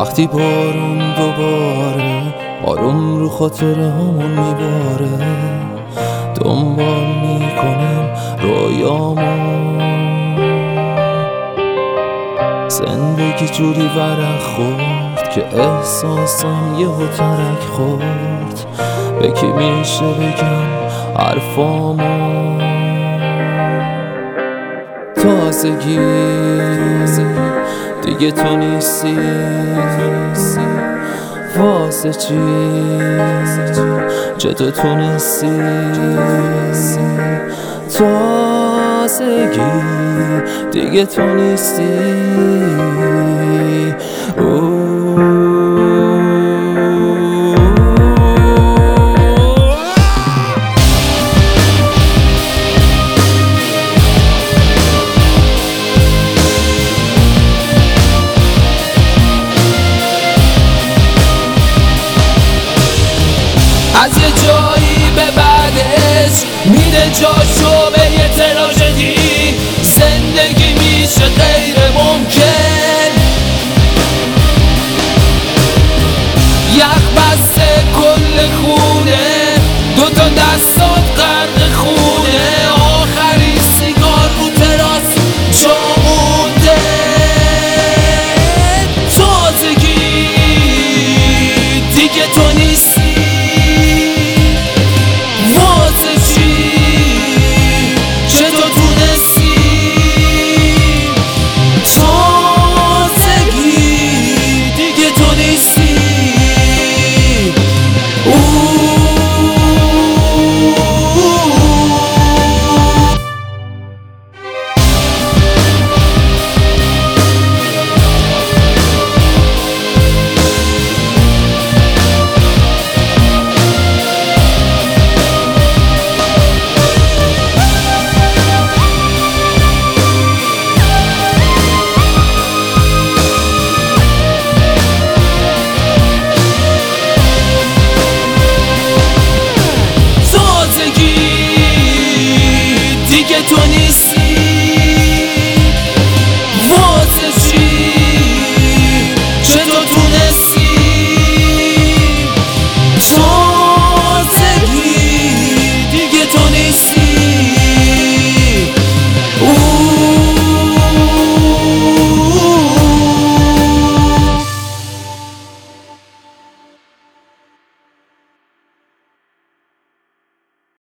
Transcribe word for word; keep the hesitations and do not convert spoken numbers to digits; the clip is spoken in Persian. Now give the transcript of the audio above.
وقتی بارون دوباره آروم رو خاطره همون میباره، دنبال میکنم رویامو. زندگی جوری ورق خورد که احساسم یهو ترک خورد. به کی میشه بگم حرفامو؟ تازگی دیگه تو نیستی، واسه چی چطور تونستی؟ تازگی دیگه تو نیستی. از یه جایی به بعدش میده جاشو به یه تراژدی. زندگی میشه غیر ممکن،